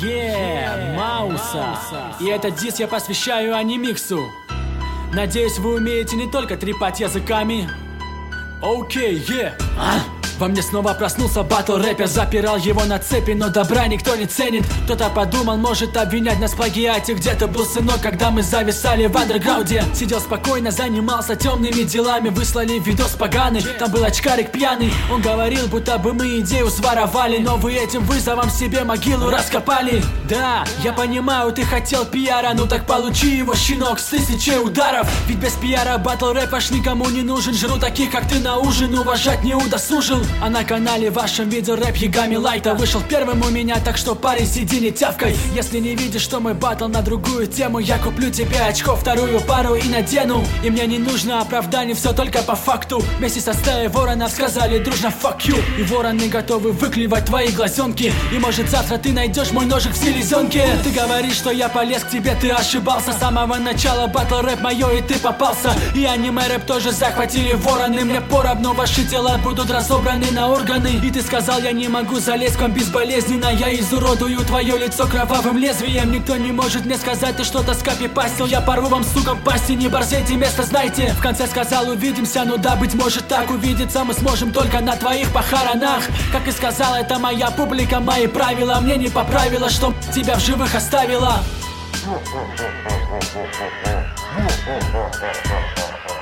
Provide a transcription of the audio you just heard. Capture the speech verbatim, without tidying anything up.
Yeah, Мауса. И этот диск я посвящаю анимиксу. Надеюсь, вы умеете не только трепать языками. Окей, okay, yeah. А? Во мне снова проснулся батл рэпер. Запирал его на цепи, но добра никто не ценит. Кто-то подумал, может обвинять нас в плагиате. Где ты был, сынок, когда мы зависали в андерграунде? Сидел спокойно, занимался темными делами. Выслали видос поганый, там был очкарик пьяный. Он говорил, будто бы мы идею своровали, но вы этим вызовом себе могилу раскопали. Да, я понимаю, ты хотел пиара, ну так получи его, щенок, с тысячей ударов. Ведь без пиара батл рэп аж никому не нужен. Жру таких, как ты, на ужин, уважать не удосужил. А на канале вашем видео рэп Ягами Лайта вышел первым у меня, так что, парень, сиди не тявкай. Если не видишь, что мой батл на другую тему, я куплю тебе очко, вторую пару и надену. И мне не нужно оправдание, все только по факту. Вместе со стаей воронов сказали дружно fuck you. И вороны готовы выклевать твои глазенки. И может завтра ты найдешь мой ножик в селезенке. Ты говоришь, что я полез к тебе, ты ошибался. С самого начала батл рэп мое, и ты попался. И аниме рэп тоже захватили вороны. Мне поровну, ваши тела будут разобраны на органы. И ты сказал, я не могу залезть к вам безболезненно. Я изуродую твое лицо кровавым лезвием. Никто не может мне сказать, ты что-то скопипастил. Я порву вам, сука, пасти, не борзейте, место знайте. В конце сказал, увидимся, ну да, быть может так. Увидеться мы сможем только на твоих похоронах. Как и сказал, это моя публика, мои правила. Мне не поправило, что тебя в живых оставила.